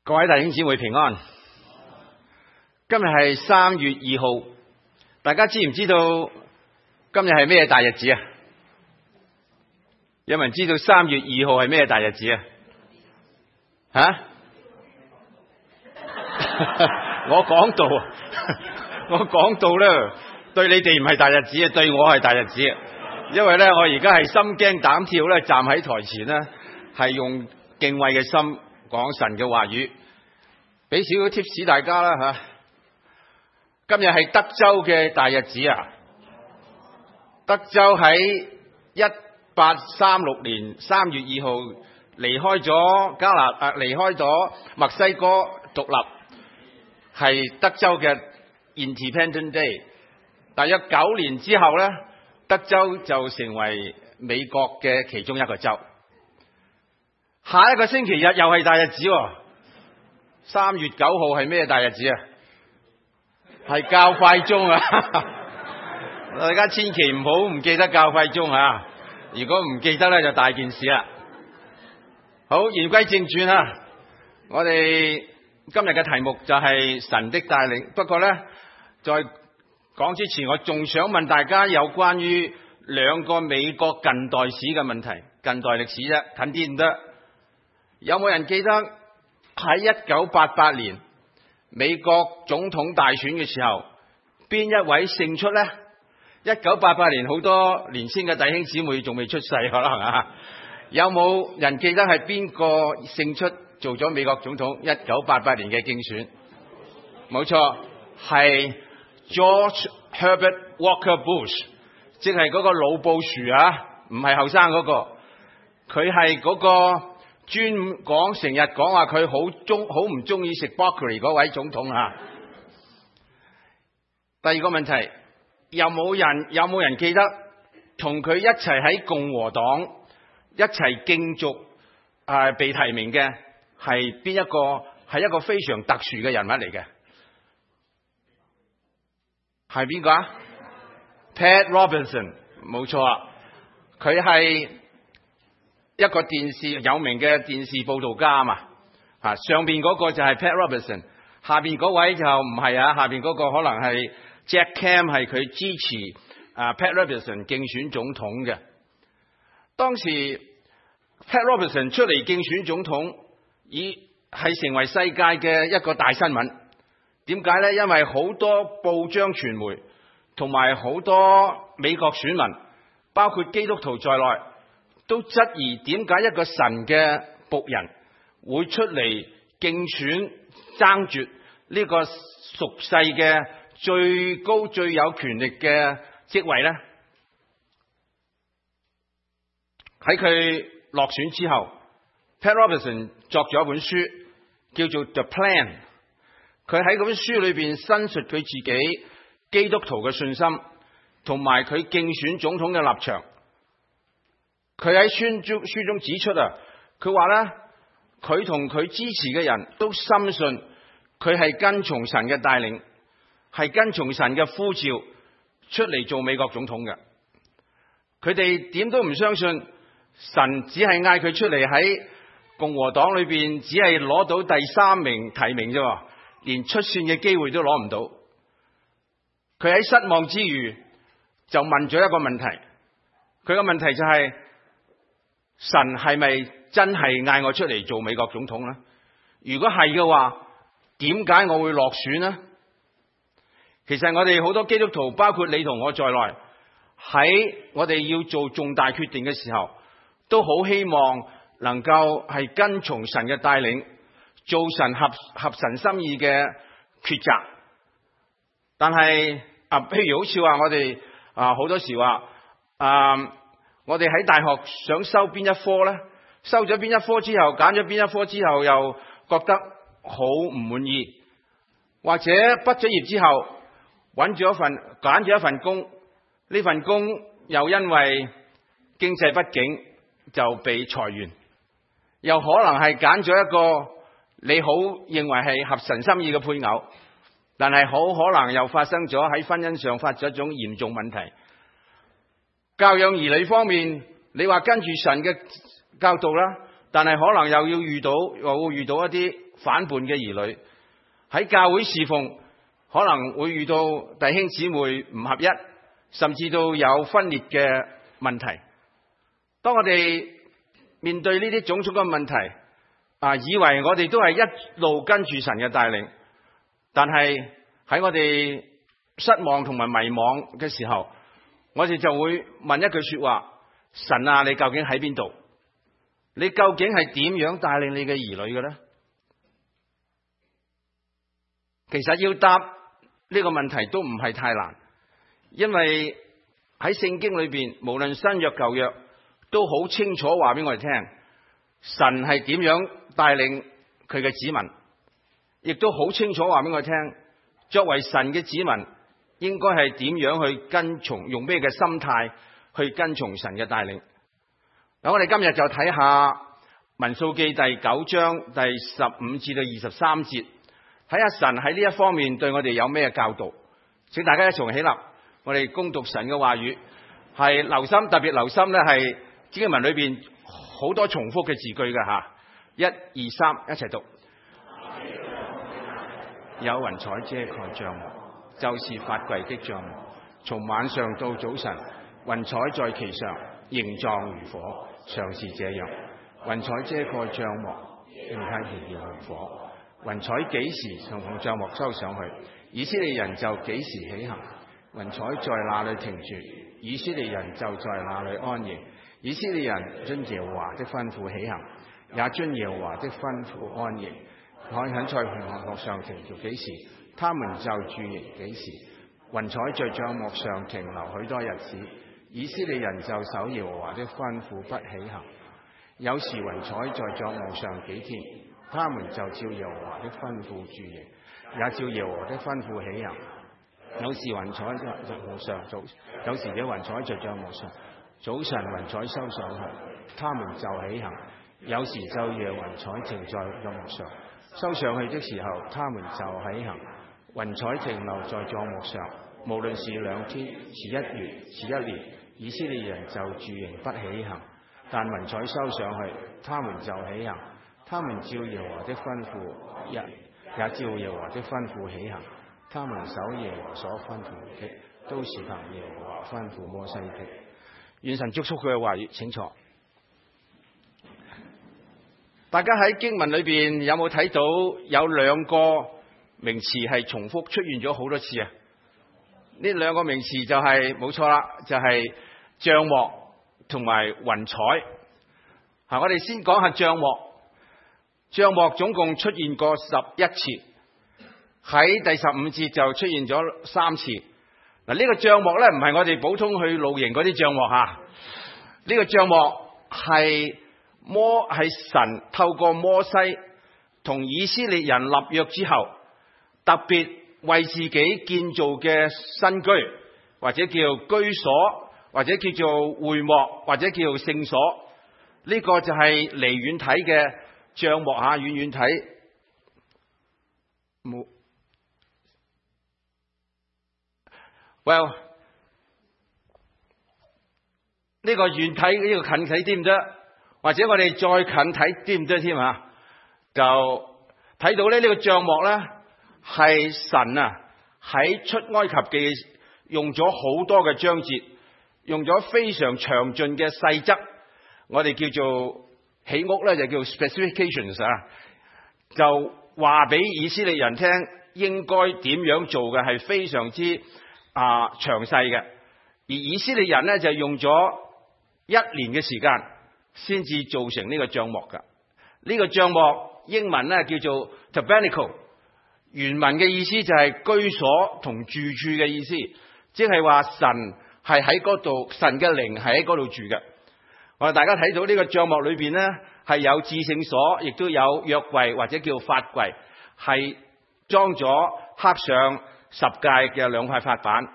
各位弟兄姊妹平安。今日係3月2號，大家知唔知道今日係咩大日子啊？有冇人知道3月2號係咩大日子啊？我講到咧，對你哋唔係大日子啊，對我係大日子啊。因為咧，我而家係心驚膽跳咧，站喺台前咧，係用敬畏嘅心講神嘅話語，俾少少 tips 大家啦吓。今日係德州嘅大日子啊！德州喺1836年3月2號離開咗離開咗墨西哥獨立，係德州嘅 Independent Day。大約9年之後咧，德州就成為美國嘅其中一個州。下一個星期日又係大日子喎，3月9號係咩大日子啊？係教快鐘啊！大家千祈唔好唔記得教快鐘啊！如果唔記得咧，就大件事啦。好，言歸正傳啊！我哋今日嘅題目就係神的帶領。不過咧，在講之前，我仲想問大家有關於兩個美國近代史嘅問題，近代歷史啫，近啲唔得。有冇人記得喺1988年美國總統大選嘅時候，邊一位勝出呢？1988年好多年輕嘅弟兄姊妹仲未出世，可能啊，有冇人記得係邊個勝出做咗美國總統？1988年嘅競選，冇錯，係 George Herbert Walker Bush， 即係嗰個老布殊啊，唔係後生嗰個，佢係嗰個專講成日講話佢好唔中意食 broccoli 嗰位總統啊。第二個問題，有冇人記得同佢一齊喺共和黨一齊競逐被提名嘅係邊一個？係一個非常特殊嘅人物嚟嘅，係邊個啊？ Pat Robertson， 冇錯啊，佢係一個有名嘅電視報道家嘛，上邊嗰個就係 Pat Robertson， 下邊嗰位就唔係啊，下邊嗰個可能係 Jack Kemp， 係佢支持Pat Robertson 競選總統嘅。當時 Pat Robertson 出嚟競選總統，係成為世界嘅一個大新聞。點解呢？因為好多報章傳媒同埋好多美國選民，包括基督徒在內，都質疑點解一個神嘅僕人會出嚟競選爭奪呢個屬世嘅最高最有權力嘅職位呢？喺佢落選之後， Pat Robertson 作咗一本書叫做 The Plan。 佢喺嗰本書裏邊申述佢自己基督徒嘅信心同埋佢競選總統嘅立場。佢喺書中指出啊，佢話咧，佢同佢支持嘅人都深信佢係跟從神嘅帶領，係跟從神嘅呼召出嚟做美國總統嘅。佢哋點都唔相信神只係嗌佢出嚟喺共和黨裏邊只係攞到第3名提名啫，連出線嘅機會都攞唔到。佢喺失望之餘就問咗一個問題，佢個問題就係，神係咪真係嗌我出嚟做美國總統呢？如果係嘅話，點解我會落選呢？其實我哋好多基督徒，包括你同我在內，喺我哋要做重大決定嘅時候，都好希望能夠係跟從神嘅帶領，做神合神心意嘅抉擇。但係譬如好似話我哋好多時話我哋喺大學想修邊一科呢？修咗邊一科之後，揀咗邊一科之後，又覺得好唔滿意，或者畢咗業之後揀咗一份工，呢份工又因為經濟不景就被裁員，又可能係揀咗一個你好認為係合神心意嘅配偶，但係好可能又發生咗喺婚姻上發咗一種嚴重問題。教養兒女方面，你話跟住神嘅教導啦， 但係可能又會遇到一啲反叛嘅兒女。喺教會侍奉可能會遇到弟兄姊妹唔合一，甚至到有分裂嘅問題。當我哋面對呢啲種種嘅問題，以為我哋都係一路跟住神嘅帶領，但係喺我哋失望同埋迷惘嘅時候，我哋就會問一句說話：神啊，你究竟喺邊度？你究竟係點樣帶領你嘅兒女嘅呢？其實要答呢個問題都唔係太難，因為喺聖經裏邊，無論新約舊約，都好清楚話俾我哋聽，神係點樣帶領佢嘅子民，亦都好清楚話俾我哋聽，作為神嘅子民應該係點樣去跟從，用咩嘅心態去跟從神嘅帶領。嗱，我哋今日就睇下民數記第9章第15至到23節，睇下神喺呢一方面對我哋有咩教導。請大家一同起立，我哋恭讀神嘅話語，係留心，特別留心咧，係經文裏邊好多重複嘅字句嘅吓。1、2、3，一齊讀。有雲彩遮蓋帳幕，就是法櫃的帳幕，從晚上到早晨，雲彩在其上，形狀如火，常是這樣。雲彩遮蓋帳幕，並不燃耀如火。雲彩幾時從帳幕收上去，以色列人就幾時起行。雲彩在那裏停住，以色列人就在那裏安營。以色列人遵耶和華的吩咐起行，也遵耶和華的吩咐安營。肯在帳幕上停住幾時，他們就駐營幾時。雲彩在帳幕上停留許多日子，以色列人就守耶和華的吩咐不起行。有時雲彩在帳幕上幾天，他們就照耶和華的吩咐駐營，也照耶和華的吩咐起行。有時雲彩在帳幕上有時這雲彩在帳幕上，早晨雲彩收上去，他們就起行。有時晝夜雲彩停在帳幕上，收上去的時候，他們就起行。雲彩停留在帳幕上，無論是2天，是1月，是1年，以色列人就駐營不起行。但雲彩收上去，他們就起行。他們照耶和華的吩咐，也照耶和華的吩咐起行。他們守耶和華所吩咐的，都是憑耶和華吩咐摩西的。願神祝福佢嘅話語，請坐。大家喺經文裏邊有冇睇到有2個名詞係重複出現咗好多次啊？呢2個名詞就係冇錯啦，就係帳幕同埋雲彩。我哋先講下帳幕。帳幕總共出現過11次，喺第15節就出現咗3次。嗱，呢個帳幕咧唔係我哋普通去露營嗰啲帳幕吓，呢個帳幕係神透過摩西同以色列人立約之後，特別為自己建造嘅新居，或者叫居所，或者叫做會幕，或者叫做聖所。呢個就係離遠睇嘅帳幕吓，遠遠睇冇。Well， 呢個遠睇，呢個近睇啲唔得，或者我哋再近睇啲唔得添啊？就睇到咧，呢個帳幕咧係神啊喺出埃及記用咗好多嘅章節，用咗非常詳盡嘅細則，我哋叫做起屋咧就叫 specifications 啊，就話俾以色列人聽應該點樣做嘅，係非常之詳細嘅。而以色列人咧就用咗1年嘅時間先至做成呢個帳幕噶。呢個帳幕英文咧叫做 tabernacle， 原文嘅意思就係居所同住處嘅意思，即係話神係喺嗰度，神嘅靈係喺嗰度住嘅。我哋大家睇到呢個帳幕裏邊咧係有至聖所，亦都有約櫃或者叫法櫃，係裝咗刻上10誡嘅2塊法版。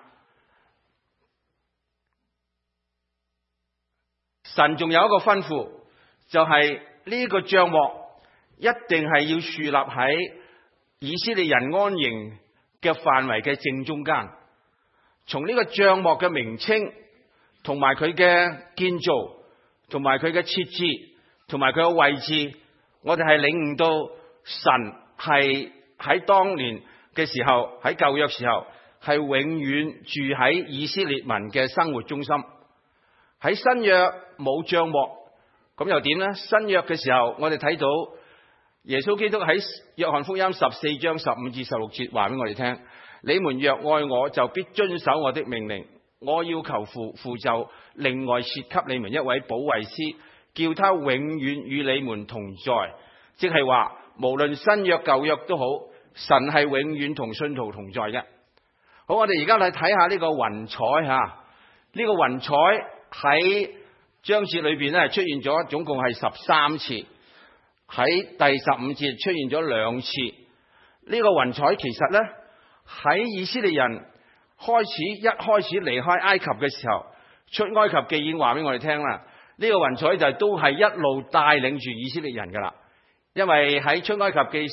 神仲有一個吩咐，就係呢個帳幕一定係要豎立喺以色列人安營嘅範圍嘅正中間。從呢個帳幕嘅名稱，同埋佢嘅建造，同埋佢嘅設置， 同埋佢嘅位置，我哋係領悟到神係喺當年嘅時候，喺舊約時候係永遠住喺以色列民嘅生活中心。喺新約冇帳幕，咁又點呢？新約嘅時候，我哋睇到耶穌基督喺約翰福音14章15至16節話俾我哋聽：你們若愛我，就必遵守我的命令。我要求父，父就另外設給你們一位保惠師，叫他永遠與你們同在。即係話，無論新約舊約都好，神係永遠同信徒同在嘅。好，我哋而家嚟睇下呢個雲彩吓，呢個雲彩喺章節裏邊咧出現咗，總共係13次。喺第15節出現咗2次。呢個雲彩其實咧喺以色列人一開始離開埃及嘅時候，出埃及記已經話俾我哋聽啦。呢個雲彩都係一路帶領住以色列人噶啦。因為喺出埃及記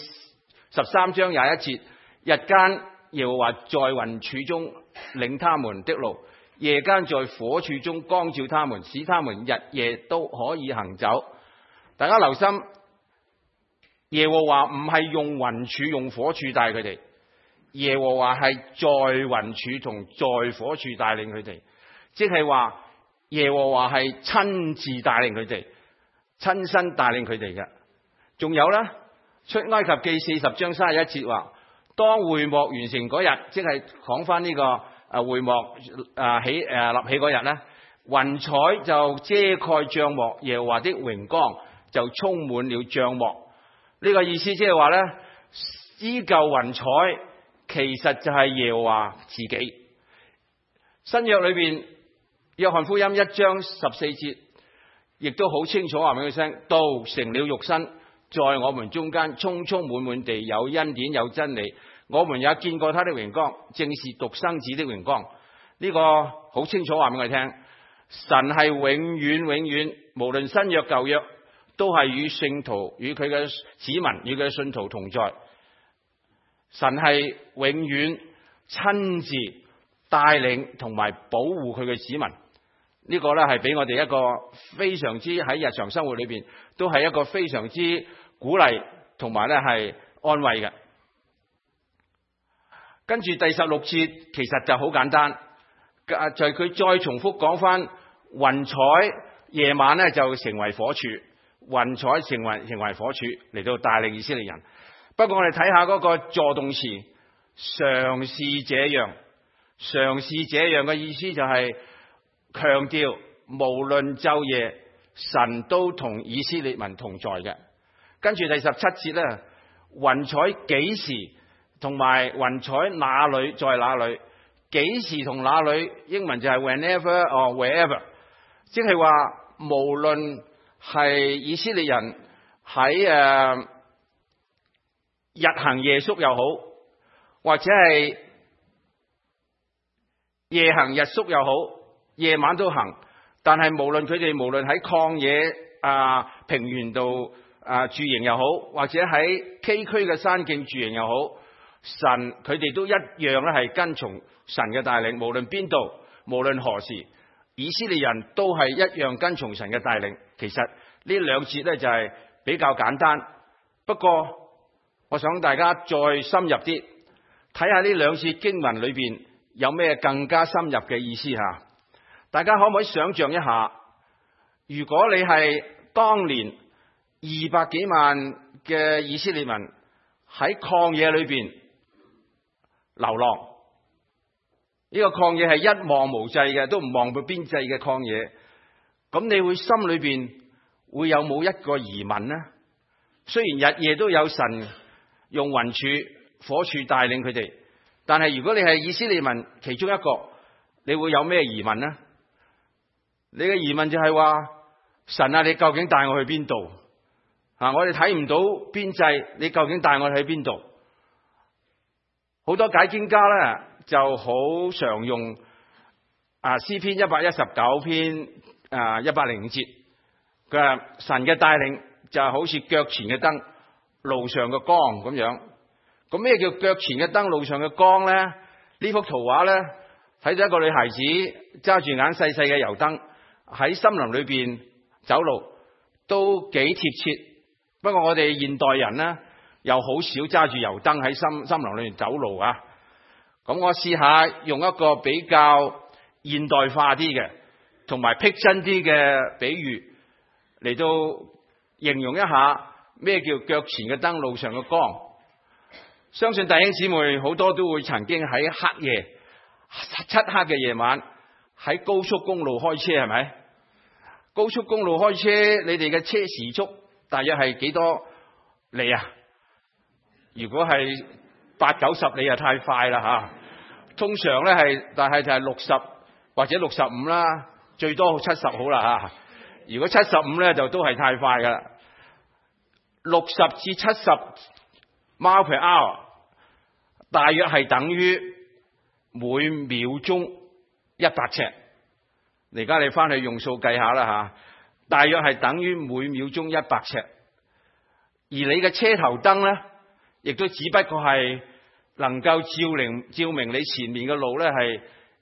13章21節，日間耶和華在雲柱中領他們的路，夜間在火柱中光照他們，使他們日夜都可以行走。大家留心，耶和華唔係用雲柱用火柱帶佢哋，耶和華係在雲柱同在火柱帶領佢哋，即係話耶和華係親自帶領佢哋，親身帶領佢哋嘅。仲有啦，出埃及記40章31節話，當會幕完成嗰日，即係講翻呢個會幕立起嗰日咧，雲彩就遮蓋帳幕，耶和華的榮光就充滿了帳幕。呢個意思即係話咧，依舊雲彩其實就係耶和華自己。新約裏邊約翰福音1章14節，亦都好清楚話俾佢聽，道成了肉身，在我們中間充充滿滿地有恩典有真理，我們也見過他的榮光，正是獨生子的榮光。呢個好清楚話俾我哋聽，神係永遠，無論新約舊約，都係與聖徒、與佢嘅子民、與佢嘅信徒同在。神係永遠親自帶領同埋保護佢嘅子民。呢個咧係俾我哋一個非常之喺日常生活裏邊都係一個非常之鼓勵同埋咧係安慰嘅。跟住第16節其實就好簡單，就係佢再重複講翻雲彩夜晚咧就成為火柱，雲彩成為火柱嚟到帶領以色列人。不過我哋睇下嗰個助動詞，常是這樣，常是這樣嘅意思就係強調無論晝夜，神都同以色列民同在嘅。跟住第17節咧，雲彩幾時同埋雲彩哪裏在哪裏，幾時同哪裏，英文就係 whenever or wherever， 即係話無論係以色列人喺日行夜宿又好，或者係夜行日宿又好，夜晚都行，但係無論喺曠野平原度住營又好，或者喺崎嶇嘅山徑住營又好，神佢哋都一樣咧係跟從神嘅帶領，無論邊度，無論何時，以色列人都係一樣跟從神嘅帶領。其實呢兩節咧就係比較簡單，不過我想大家再深入啲睇下呢兩節經文裏邊有咩更加深入嘅意思吓。大家可唔可以想象一下，如果你係當年200幾萬嘅以色列民喺曠野裏邊流浪，呢個曠野係一望無際嘅，都唔望到邊際嘅曠野，咁你會心裏邊會有冇一個疑問呢？雖然日夜都有神用雲柱火柱帶領佢哋，但係如果你係以色列民其中一個，你會有咩疑問呢？你嘅疑問就係話，神啊，你究竟帶我去邊度？我哋睇唔到邊際，你究竟帶我去邊度？好多解經家咧就好常用詩篇119篇105節，佢話神嘅帶領就好似腳前嘅燈，路上嘅光咁樣。咁咩叫腳前嘅燈，路上嘅光咧？呢幅圖畫咧，睇到一個女孩子揸住眼細細嘅油燈喺森林裏邊走路， 都幾貼切。不過我哋現代人呢，又好少揸住油燈喺森林裏面走路啊。咁我試下用一個比較現代化啲嘅，同埋逼真啲嘅比喻嚟到形容一下咩叫腳前嘅燈，路上嘅光。相信弟兄姊妹好多都會曾經喺黑夜漆黑嘅夜晚喺高速公路開車，係咪？高速公路開車，你哋嘅車時速大約係幾多里啊？如果係80-90里就太快啦吓。通常咧但係就係60或者65啦，最多70好啦吓。如果75咧就都係太快噶啦。60至70 mile per hour 大約係等於每秒鐘100尺。而家你翻去用數計下啦吓，大約係等於每秒鐘100尺。而你嘅車頭燈咧，亦都只不過係能夠照明你前面嘅路咧，係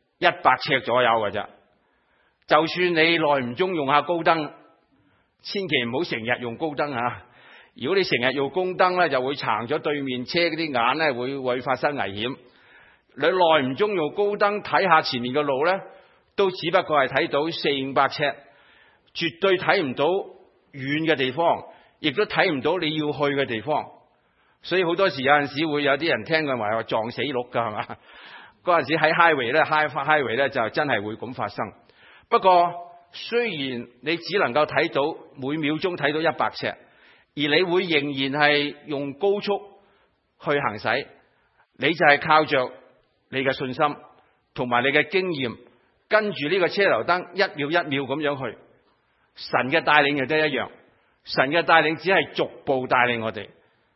100尺左右嘅啫。就算你耐唔中用下高燈，千祈唔好成日用高燈啊！如果你成日用高燈咧，就會撐咗對面車嗰啲眼咧，會發生危險。你耐唔中用高燈睇下前面嘅路咧，都只不過係睇到400-500尺，絕對睇唔到遠嘅地方，亦都睇唔到你要去嘅地方。所以好多時有陣時會有啲人聽佢話撞死鹿㗎，係嘛？嗰陣時喺 highway 咧就真係會咁發生。不過雖然你只能夠睇到每秒鐘睇到100尺，而你會仍然係用高速去行駛，你就係靠着你嘅信心同埋你嘅經驗，跟住呢個車頭燈一秒一秒咁樣去。神嘅帶領亦都一樣，神嘅帶領只係逐步帶領我哋。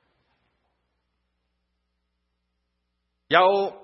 有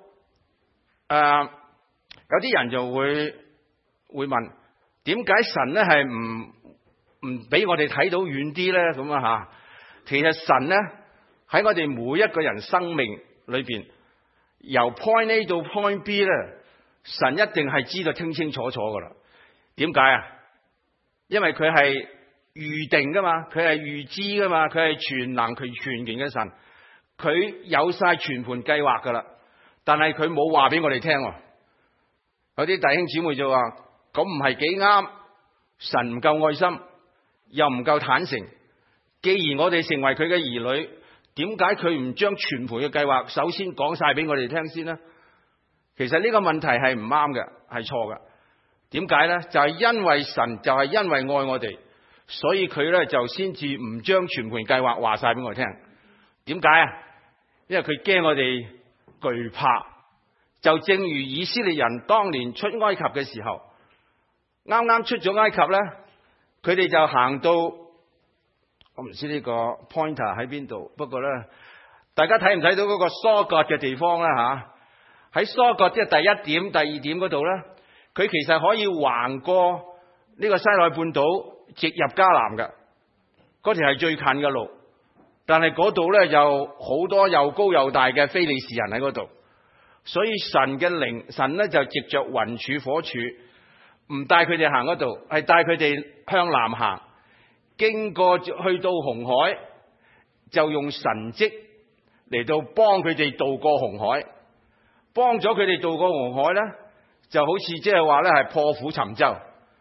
啲人就會問，點解神咧係唔俾我哋睇到遠啲咧？咁啊吓，其實神咧喺我哋每一個人生命裏邊，由 point A 到 point B 咧，神一定係知道清清楚楚噶啦。點解啊？因為佢係預定噶嘛，佢係預知噶嘛，佢係全能佢全權嘅神，佢有晒全盤計劃噶啦。但係佢冇話俾我哋聽。有啲弟兄姊妹就話，咁唔係幾啱，神唔夠愛心，又唔夠坦誠。既然我哋成為佢嘅兒女，點解佢唔將全盤嘅計劃首先講晒俾我哋聽先呢？其實呢個問題係唔啱嘅，係錯嘅。點解呢？就係因為神就係因為愛我哋，所以佢咧就先至唔將全盤計劃話晒俾我哋聽。點解啊？因為佢驚我哋懼怕。就正如以色列人當年出埃及嘅時候，啱啱出咗埃及咧，佢哋就行到，我唔知呢個 pointer 喺邊度，不過咧，大家睇唔睇到嗰個疏割嘅地方咧吓？喺疏割即係第一點、第二點嗰度咧，佢其實可以橫過呢個西奈半島，直入迦南嘅，嗰條係最近嘅路。但係嗰度咧有好多又高又大嘅非利士人喺嗰度。所以神嘅靈，神咧就藉着雲柱火柱，唔帶佢哋行嗰度，係帶佢哋向南行，經過去到紅海，就用神蹟嚟到幫佢哋渡過紅海，幫咗佢哋渡過紅海咧，就好似即係話咧係破釜沉舟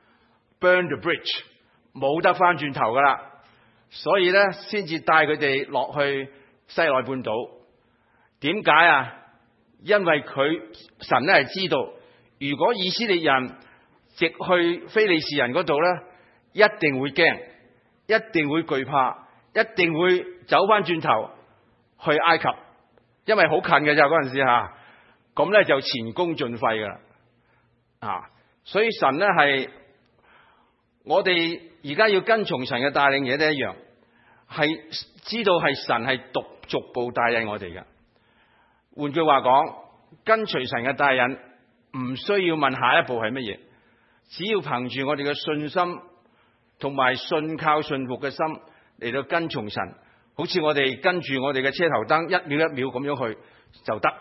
，burn the bridge， 冇得翻轉頭噶啦，所以咧先至帶佢哋落去西奈半島。點解啊？因為神咧係知道，如果以色列人直去非利士人嗰度咧，一定會驚，一定會懼怕，一定會走翻轉頭去埃及，因為好近嘅咋嗰陣時吓，咁咧就前功盡廢噶啦啊！所以神咧係我哋而家要跟從神嘅帶領嘢都一樣，係知道係神係逐步帶領我哋嘅。換句話講，跟隨神嘅帶領，唔需要問下一步係乜嘢，只要憑住我哋嘅信心同埋信靠信服嘅心嚟到跟從神，好似我哋跟住我哋嘅車頭燈一秒一秒咁樣去就得。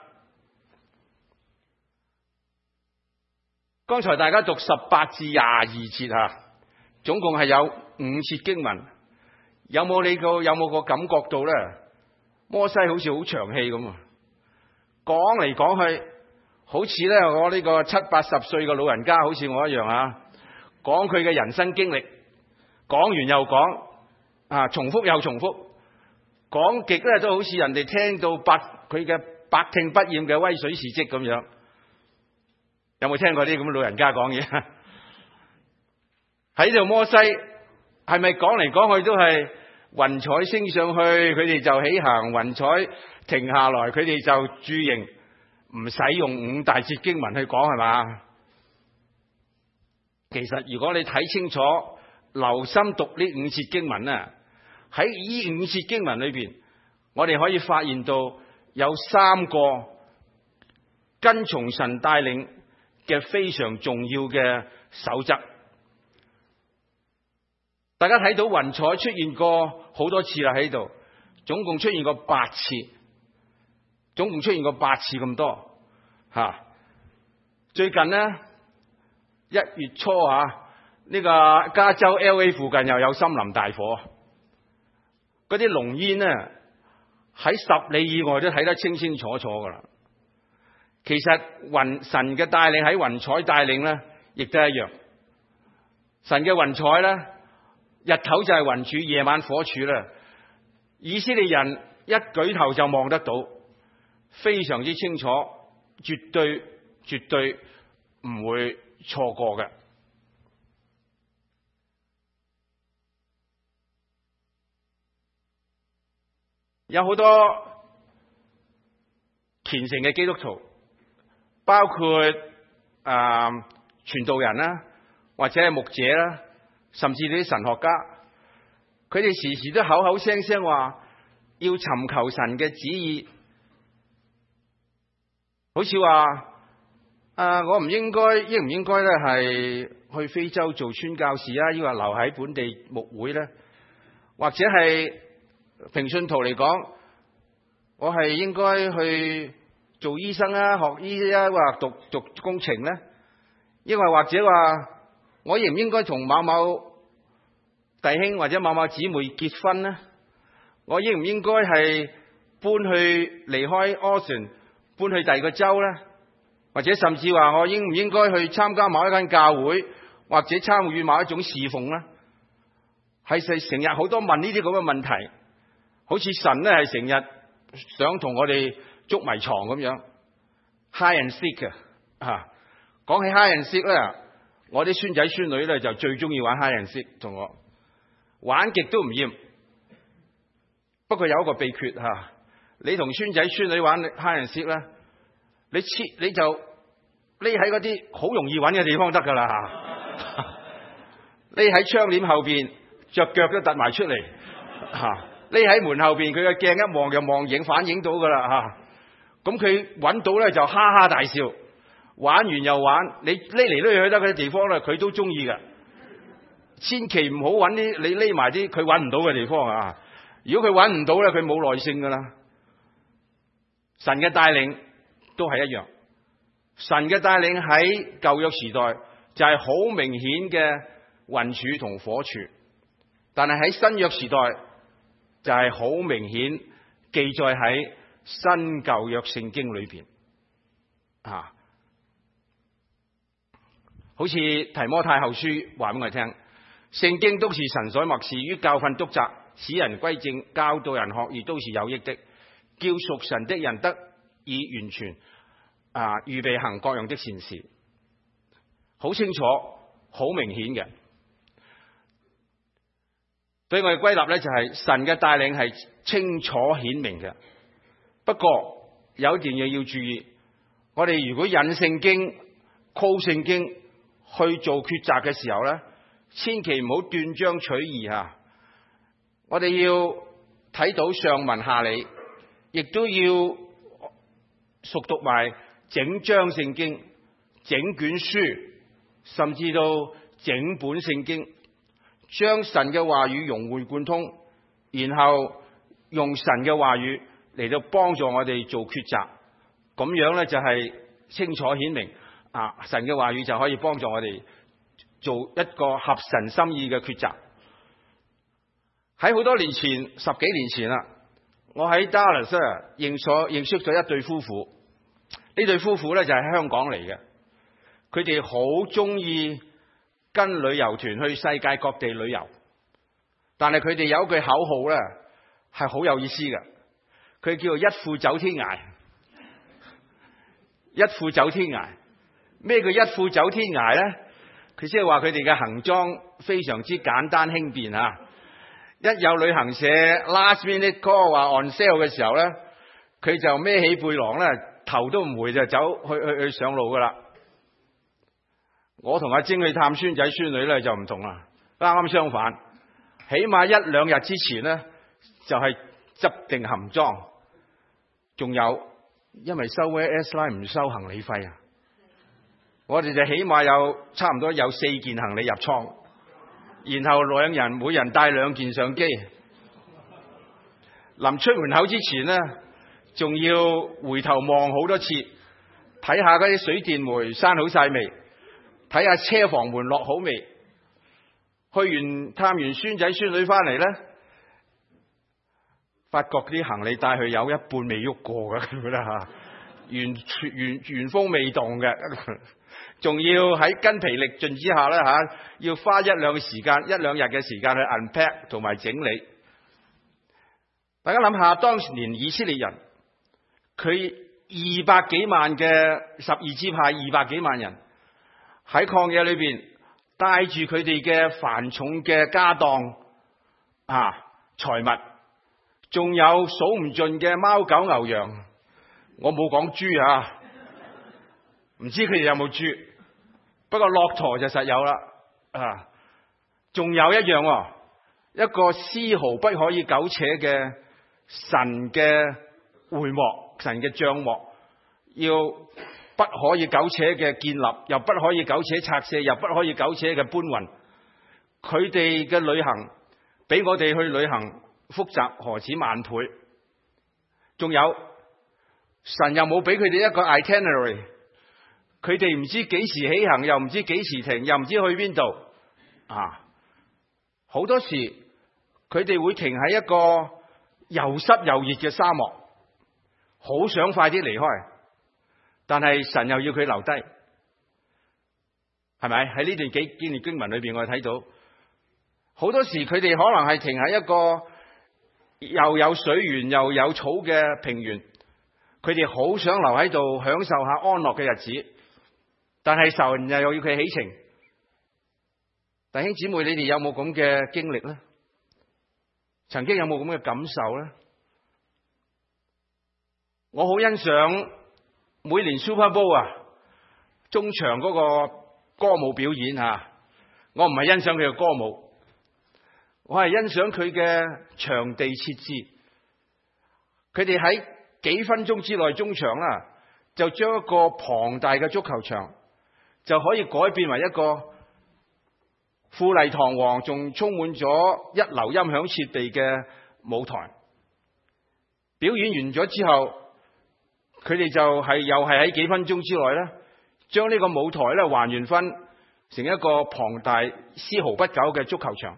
剛才大家讀18至22節總共係有節經文，有冇個感覺到咧？摩西好似好長氣咁啊，講嚟講去，好似咧我呢個70、80歲嘅老人家，好似我一樣啊，講佢嘅人生經歷，講完又講啊，重複又重複，講極咧都好似人哋聽到佢嘅百聽不厭嘅威水事蹟咁樣。有冇聽過啲咁嘅老人家講嘢？喺度摩西係咪講嚟講去都係雲彩升上去，佢哋就起行；雲彩停下來，佢哋就駐營，唔使用五大節經文去講係嘛？其實如果你睇清楚，留心讀呢五節經文啊，喺呢五節經文裏邊，我哋可以發現到有3個跟從神帶領嘅非常重要嘅守則。大家睇到雲彩出現過好多次啦，喺度總共出現過8次，總共出現過8次咁多吓。最近呢，1月初呢個加州 LA 附近又有森林大火，嗰啲濃煙呢喺10里以外都睇得清清楚楚噶啦。其實神嘅帶領喺雲彩帶領呢，亦都一樣。神嘅雲彩呢，日頭就係雲柱，夜晚火柱啦。以色列人一舉頭就望得到，非常之清楚，絕對唔會錯過嘅。有好多虔誠嘅基督徒，包括傳道人啦，或者係牧者啦，甚至啲神學家，佢哋時時都口口聲聲話要尋求神嘅旨意，好似話我唔應該咧係去非洲做宣教士啊，要話留喺本地牧會咧，或者係平信徒嚟講，我係應該去做醫生啊，學醫啊，或讀工程咧，因為或者話我應唔應該同某某弟兄或者某某姊妹結婚呢？我應唔應該係搬去離開 Austin， 搬去第二個州呢？或者甚至話我應唔應該去參加某一間教會，或者參與某一種侍奉呢？係成日好多問呢啲咁嘅問題，好似神呢係成日想同我哋捉迷藏咁樣 hide and seek 啊！講起 hide and seek 咧，我啲孫仔孫女咧就最中意玩 hide and seek， 同我玩極都唔厭。不過有一個秘訣吓，你同孫仔孫女玩 hide and seek 咧，你就匿喺嗰啲好容易揾嘅地方得噶啦吓，匿喺窗簾後邊，隻腳都突埋出嚟吓，匿喺門後邊，佢嘅鏡一望就望影反映到噶啦吓。咁佢揾到咧就哈哈大笑，玩完又玩，你匿嚟匿去得嗰啲地方咧，佢都中意噶。千祈唔好揾啲你匿埋啲佢揾唔到嘅地方啊！如果佢揾唔到咧，佢冇耐性噶啦。神嘅帶領都係一樣，神嘅帶領喺舊約時代就係好明顯嘅雲柱同火柱，但係喺新約時代就係好明顯記載喺新舊約聖經裏邊啊。好似提摩太後書話俾我哋聽，聖經都是神所默示，於教訓、督責、使人歸正、教導人學義，都是有益的，叫屬神的人得以完全預備行各樣的善事。好清楚，好明顯嘅。所以我哋歸納咧，就係神嘅帶領係清楚顯明嘅。不過有一件嘢要注意，我哋如果引聖經、quote聖經去做抉擇嘅時候咧，千祈唔好斷章取義吓。我哋要睇到上文下理，亦都要熟讀埋整章聖經、整卷書，甚至到整本聖經，將神嘅話語融會貫通，然後用神嘅話語嚟到幫助我哋做抉擇。咁樣咧就係清楚顯明神嘅話語就可以幫助我哋做一個合神心意嘅抉擇。 喺好多年前，10幾年前啦，我喺 Dallas 認識咗一對夫婦。呢對夫婦咧就係香港嚟嘅，佢哋好中意跟旅遊團去世界各地旅遊，但係佢哋有一句口號咧係好有意思嘅，佢叫做一褲走天涯。一褲走天涯，咩叫一褲走天涯咧？佢即係話佢哋嘅行裝非常之簡單輕便啊！一有旅行社 last minute call 話 on sale 嘅時候咧，佢就孭起背囊咧，頭都唔回就走去上路噶啦。我同阿晶去探孫仔孫女咧就唔同啦，啱啱相反，起碼1、2日之前咧就係執定行裝，仲有因為收 S line 唔收行李費啊，我哋就起碼差唔多有4件行李入倉，然後2人每人帶2件上機。臨出門口之前呢，仲要回頭望好多次，睇下嗰啲水電煤閂好晒未，睇下車房門落好未。探完孫仔孫女翻嚟呢，發覺啲行李帶去有一半未喐過嘅，佢覺得嚇原封未動嘅，仲要喺筋疲力盡之下咧嚇，要花1、2日嘅時間去 unpack 同埋整理。大家諗下，當年以色列人佢200幾萬嘅12支派，200幾萬人喺曠野裏邊帶住佢哋嘅繁重嘅家當財物。仲有數唔盡嘅貓狗牛羊，我冇講豬啊，唔知佢哋有冇豬，不過駱駝就實有啦啊！仲有一樣一個絲毫不可以苟且嘅神嘅會幕，神嘅帳幕，要不可以苟且嘅建立，又不可以苟且拆卸，又不可以苟且嘅搬運。佢哋嘅旅行比我哋去旅行複雜何止萬倍，仲有神又冇俾佢哋一個 itinerary， 佢哋唔知幾時起行，又唔知幾時停，又唔知去邊度好多時佢哋會停喺一個又濕又熱嘅沙漠，好想快啲離開，但係神又要佢留低，係咪？喺呢段幾段經文裏邊，我哋睇到好多時佢哋可能係停喺一個又有水源又有草嘅平原，佢哋好想留喺度享受下安樂嘅日子，但係神又要佢起程。弟兄姊妹，你哋有冇咁嘅經歷呢？曾經有冇咁嘅感受呢？我好欣賞每年 Super Bowl 中場嗰個歌舞表演我唔係欣賞佢嘅歌舞，我係欣賞佢嘅場地設置。佢哋喺幾分鐘之內中場就將一個龐大嘅足球場就可以改變為一個富麗堂皇仲充滿咗一流音響設備嘅舞台。表演完咗之後，佢哋就又係喺幾分鐘之內將呢個舞台還原翻成一個龐大絲毫不苟嘅足球場。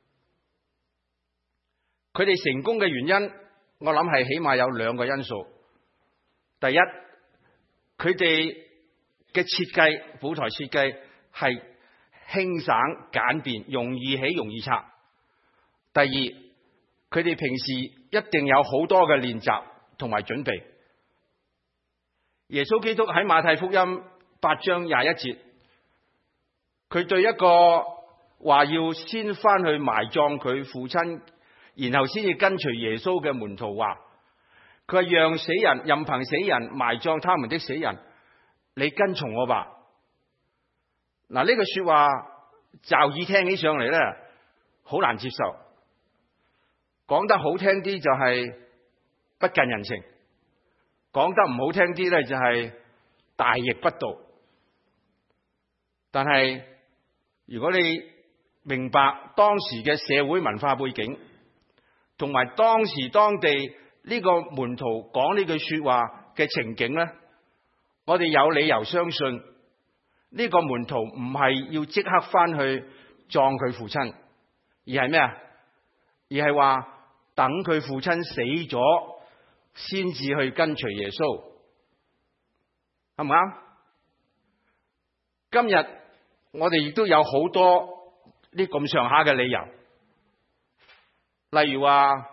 佢哋成功嘅原因，我諗係起碼有2個因素。第一，佢哋嘅設計，舞台設計係輕省簡便，容易起容易拆。第二，佢哋平時一定有好多嘅練習同埋準備。耶穌基督喺馬太福音8章21節，佢對一個話要先翻去埋葬佢父親，然後先至跟隨耶穌嘅門徒話，佢話讓死人任憑死人埋葬他們的死人，你跟從我吧。嗱，呢句說話驟耳聽起上嚟咧，好難接受。講得好聽啲就係不近人情，講得唔好聽啲咧就係大逆不道。但係如果你明白當時嘅社會文化背景，同埋當時當地呢個門徒講呢句說話嘅情景咧，我哋有理由相信呢個門徒唔係要即刻翻去葬佢父親，而係咩啊？ 而係話等佢父親死咗先至去跟隨耶穌，啱唔啱？今日我哋亦都有好多呢咁上下嘅理由，例如話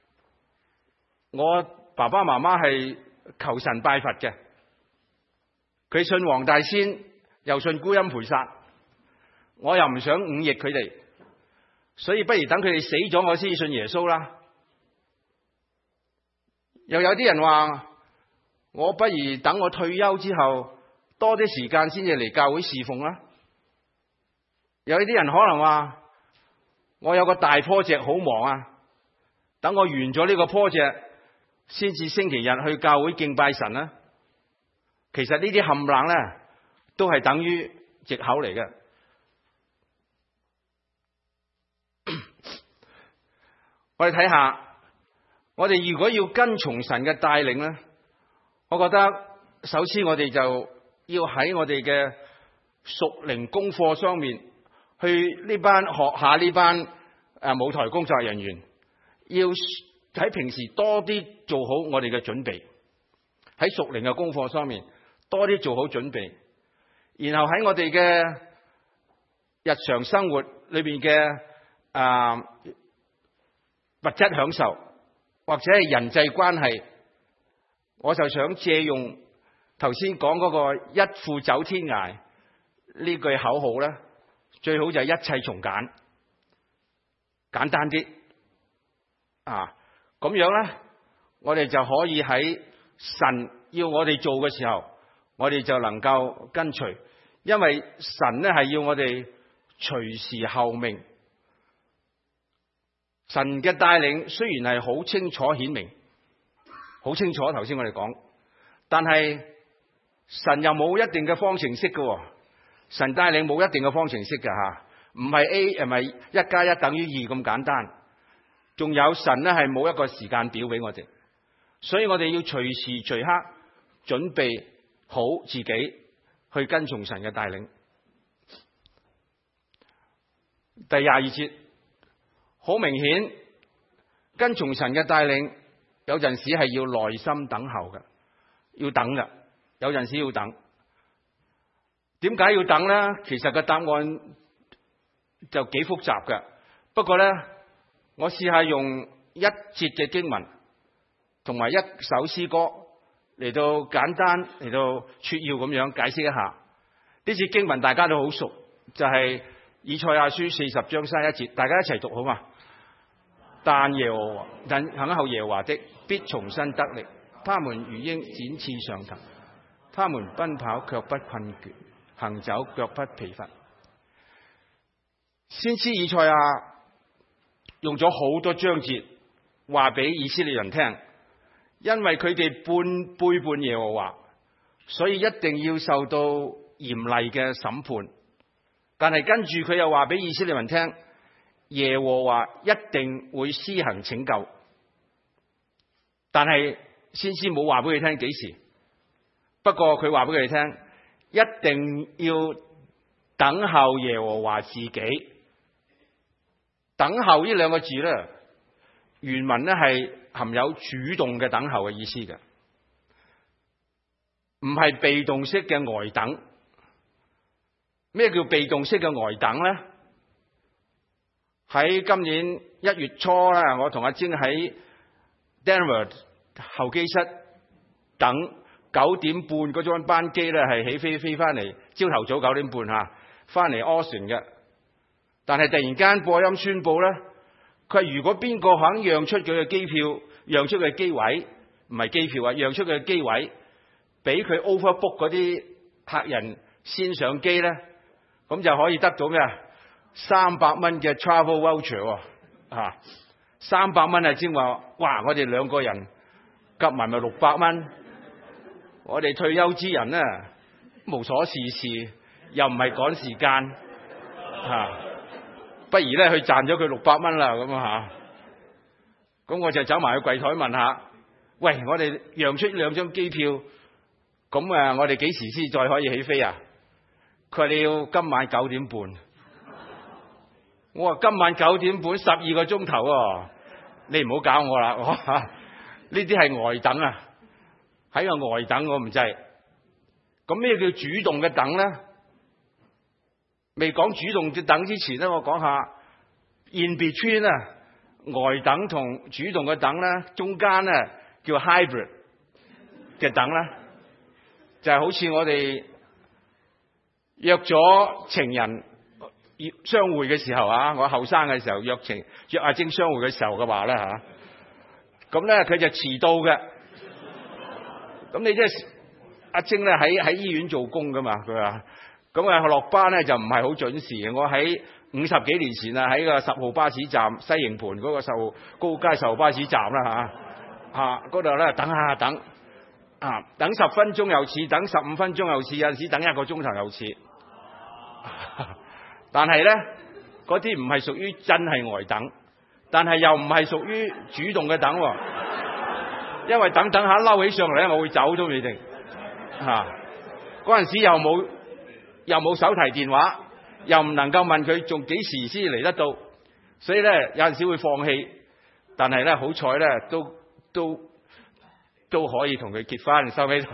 我爸爸媽媽係求神拜佛嘅，佢信黃大仙又信觀音菩薩，我又唔想忤逆佢哋，所以不如等佢哋死咗我先信耶穌啦。又有啲人話我不如等我退休之後多啲時間先至嚟教會侍奉啦。有啲人可能話我有個大 project 好忙啊，等我完咗呢個 project先至星期日去教會敬拜神啦。其實呢啲冚冷咧都係等於藉口嚟嘅。我哋睇下，我哋如果要跟從神嘅帶領咧，我覺得首先我哋就要喺我哋嘅屬靈功課上面，去呢班學下呢班舞台工作人員，要喺平時多啲做好我哋嘅準備，喺屬靈嘅功課上面多啲做好準備，然後喺我哋嘅日常生活裏邊嘅物質享受或者係人際關係，我就想借用頭先講嗰個一父走天涯呢句口號咧，最好就係一切從簡，簡單啲咁樣咧，我哋就可以喺神要我哋做嘅時候，我哋就能夠跟隨，因為神咧係要我哋隨時候命。神嘅帶領雖然係好清楚顯明，好清楚頭先我哋講，但係神又冇一定嘅方程式嘅，神帶領冇一定嘅方程式嘅吓，唔係 A 係咪1+1等於2咁簡單，仲有神咧係冇一個時間表俾我哋，所以我哋要隨時隨刻準備好自己去跟從神嘅帶領。第22節。好明顯，跟從神嘅帶領，有陣時係要耐心等候嘅，要等嘅，有陣時要等。點解要等呢？其實個答案就幾複雜嘅。不過呢，我試下用一節嘅經文同埋一首詩歌嚟到簡單嚟到撮要咁樣解釋一下。呢節經文大家都好熟，就係以賽亞書40章31節，大家一齊讀好嘛？但等候耶和華的必重新得力，他們如鷹展翅上騰，他們奔跑卻不困倦，行走卻不疲乏。先知以賽亞用咗好多章節話俾以色列人聽，因為佢哋背叛耶和華，所以一定要受到嚴厲嘅審判。但係跟住佢又話俾以色列人聽，耶和華一定會施行拯救，但係先知冇話俾佢聽幾時。不過佢話俾佢哋聽，一定要等候耶和華自己。等候呢兩個字咧，原文咧係含有主動嘅等候嘅意思嘅，唔係被動式嘅呆等。咩叫被動式嘅呆等咧？喺今年1月初咧，我同阿晶喺 Denver 候機室等9點半嗰張班機咧，係起飛翻嚟，朝頭早9點半嚇，翻嚟 Austin 嘅。但係突然間播音宣佈咧，佢話如果邊個肯讓出佢嘅機票，讓出佢嘅機位，唔係機票啊，讓出佢嘅機位，俾佢 overbook 嗰啲客人先上機咧，咁就可以得到咩？300蚊嘅 travel voucher 喎，300蚊係先話，哇！我哋兩個人夾埋咪600蚊，我哋退休之人咧無所事事，又唔係趕時間不如咧去賺咗佢600蚊啦咁啊嚇！咁我就走埋去櫃台問下，喂，我哋讓出2張機票，咁我哋幾時先再，再可以起飛啊？佢話你要今晚9點半。 我話今晚9點半12個鐘頭喎，你唔好搞我啦！呢啲係呆等啊，喺個呆等我唔制。咁咩叫主動嘅等咧？未講主動嘅等之前咧，我講下 in between 啊，呆等同主動嘅等咧，中間咧叫 hybrid 嘅等啦，就係好似我哋約咗情人相會嘅時候啊，我後生嘅時候約阿晶相會嘅時候嘅話咧嚇，咁咧佢就遲到嘅。咁你即係阿晶咧喺醫院做工噶嘛，佢話咁啊落班咧就唔係好準時嘅。我喺50幾年前啊，喺個10號巴士站西營盤嗰個高街10號巴士站啦嚇，嗰度咧等下等等10分鐘又似，等15分鐘又似，有陣時等1個鐘頭又似。但係咧嗰啲唔係屬於真係呆等，但係又唔係屬於主動嘅等喎，因為等下嬲起上嚟咧，我會走都未定嗰陣時又冇手提電話，又唔能夠問佢仲幾時先嚟得到，所以咧有陣時會放棄，但係咧好彩咧都可以同佢結婚收尾。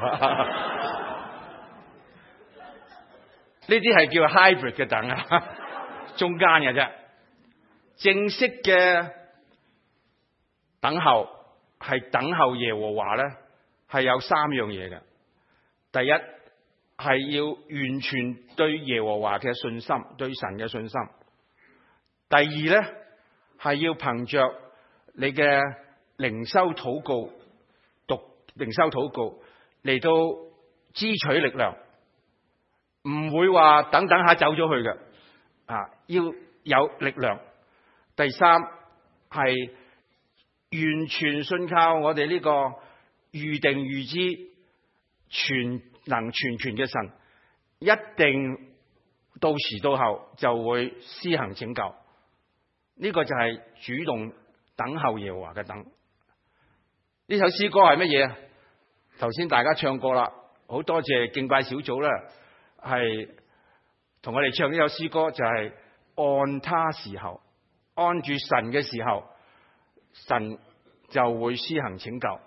呢啲係叫 hybrid 嘅等啊，中間嘅啫。正式嘅等候係等候耶和華咧，係有3樣嘢嘅。第一係要完全對耶和華嘅信心，對神嘅信心。第二咧係要憑着你嘅靈修禱告，讀靈修禱告嚟到支取力量。唔會話等下走咗去嘅，要有力量。第三係完全信靠我哋呢個預定預知全能全權嘅神，一定到時到後就會施行拯救。呢個就係主動等候耶和華嘅等。呢首詩歌係乜嘢啊？頭先大家唱過啦，好多謝敬拜小組啦。係同我哋唱呢首詩歌，就係按他時候，按住神嘅時候，神就會施行拯救。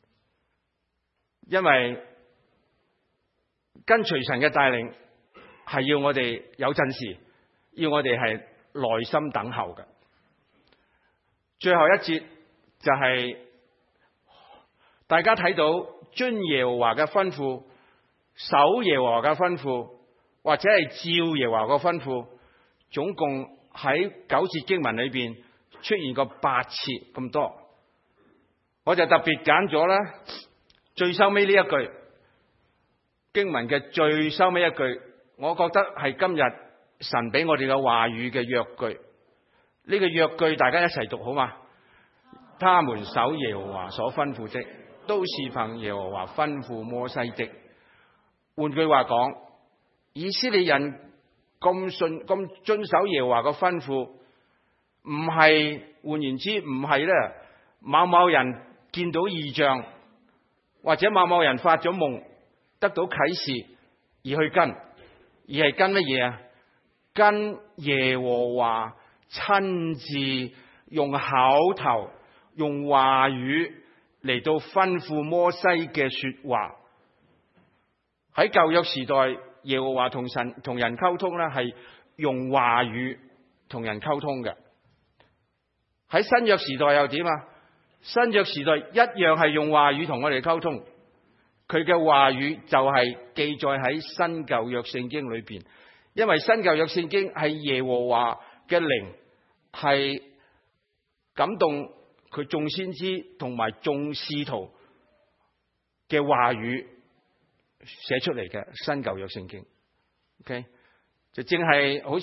因為跟隨神嘅帶領係要我哋有陣時，要我哋係耐心等候嘅。最後一節就係大家睇到遵耶和華嘅吩咐，守耶和華嘅吩咐，或者係照耶和華嘅吩咐，總共喺9節經文裏邊出現過8次咁多。我就特別揀咗咧最收尾呢一句經文嘅最收尾一句，我覺得係今日神俾我哋嘅話語嘅約句。呢個約句大家一齊讀好嗎？他們守耶和華所吩咐的，都是憑耶和華吩咐摩西的。換句話講，以色列人咁遵守耶和華嘅吩咐，唔係，換言之唔係咧某某人見到異象，或者某某人發咗夢得到啟示而去跟，而係跟乜嘢啊？跟耶和華親自用口頭用話語嚟到吩咐摩西嘅說話。喺舊約時代，耶和華同人溝通咧，係用話語同人溝通嘅。喺新約時代又點啊？新約時代一樣係用話語同我哋溝通。佢嘅話語就係記載喺新舊約聖經裏邊，因為新舊約聖經係耶和華嘅靈係感動佢眾先知同埋眾使徒嘅話語寫出嚟嘅新舊約聖經。OK， 就正係好似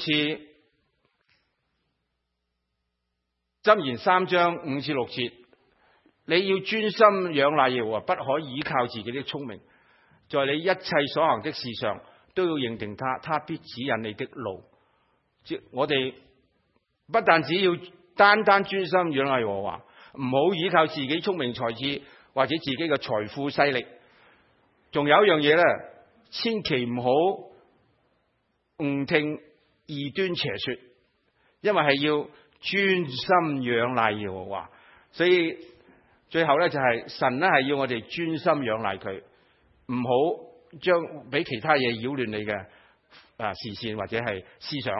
箴言3章5至6節，你要專心仰賴耶和華，不可倚靠自己的聰明，在你一切所行的事上都要認定他，他必指引你的路。即我哋不但只要單專心仰賴耶和華，唔好倚靠自己聰明才智或者自己嘅財富勢力。仲有一樣嘢咧，千祈唔好誤聽異端邪說， 因為係要專心仰賴耶和華。所以最後咧就係神咧係要我哋專心仰賴佢，唔好將俾其他嘢擾亂你嘅視線或者係思想。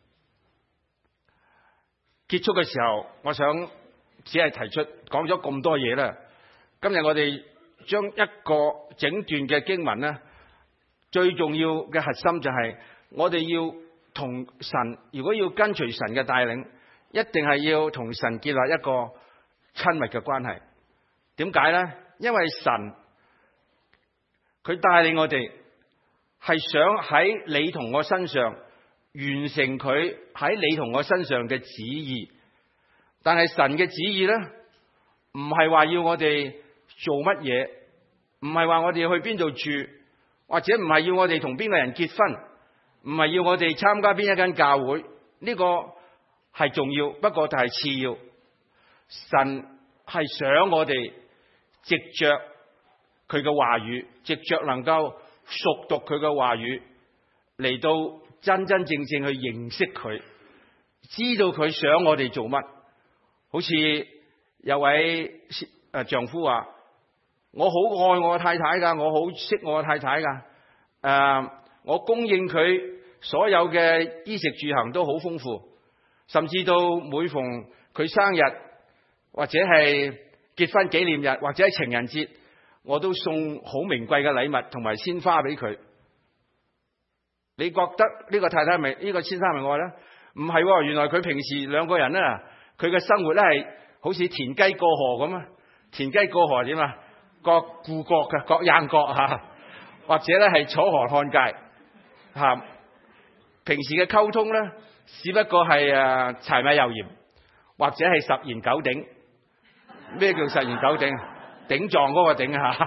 結束嘅時候，我想只係提出講咗咁多嘢啦。今日我哋將一個整段嘅經文咧，最重要嘅核心就係我哋要同神，如果要跟隨神嘅帶領，一定係要同神建立一個親密嘅關係。點解呢？因為神佢帶領我哋係想喺你同我身上完成佢喺你同我身上嘅旨意。但係神嘅旨意呢，唔係話要我哋做乜嘢，唔係話我哋去邊度住，或者唔係要我哋同邊個人結婚，唔係要我哋參加邊一間教會。呢個係重要，不過就係次要。神係想我哋藉着佢嘅話語，藉着能夠熟讀佢嘅話語，嚟到真真正正去認識佢，知道佢想我哋做乜。好似有位丈夫話：我好愛我嘅太太噶，我好識我嘅太太噶。我供應佢所有嘅衣食住行都好豐富，甚至到每逢佢生日或者係結婚紀念日或者係情人節，我都送好名貴嘅禮物同埋鮮花俾佢。你覺得呢個太太咪呢個先生係咪愛咧？唔係，原來佢平時兩個人咧，佢嘅生活咧係好似田雞過河咁啊！田雞過河點啊？各顧各嘅，各應各吓，或者咧係楚河漢界吓。平時嘅溝通咧，只不過係柴米油鹽，或者係十言九鼎。咩叫十言九鼎？頂撞嗰個頂吓。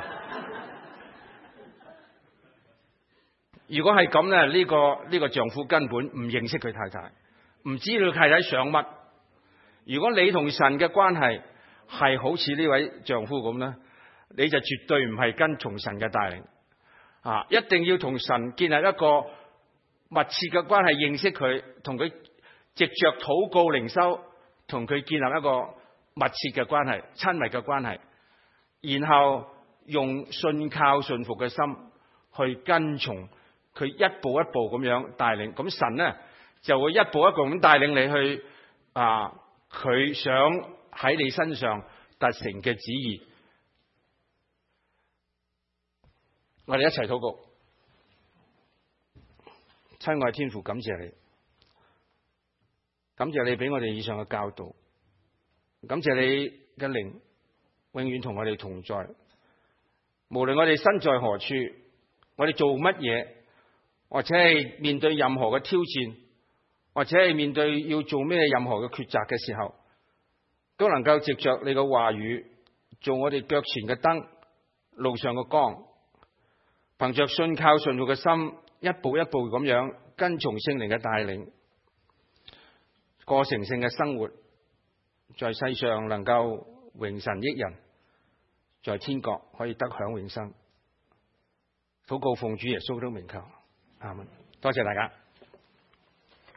如果係咁咧，呢個丈夫根本唔認識佢太太，唔知道佢太太想乜。如果你同神嘅關係係好似呢位丈夫咁咧，你就絕對唔係跟從神嘅帶領。一定要同神建立一個密切嘅關係，認識佢，同佢藉着禱告靈修，同佢建立一個密切嘅關係、親密嘅關係，然後用信靠順服嘅心去跟從佢，一步一步咁樣帶領。咁神呢就會一步一步咁帶領你去佢想喺你身上達成嘅旨意。我哋一齊禱告。親愛天父，感謝你，感謝你俾我哋以上嘅教導，感謝你嘅靈永遠同我哋同在。無論我哋身在何處，我哋做乜嘢，或者係面對任何嘅挑戰，或者係面對要做咩任何嘅抉擇嘅時候，都能夠藉着你嘅話語做我哋腳前嘅燈，路上嘅光，憑着信靠順服嘅心，一步一步咁樣跟從聖靈嘅帶領，過成聖嘅生活，在世上能夠榮神益人，在天國可以得享永生。禱告奉主耶穌的名求，阿們。多謝大家。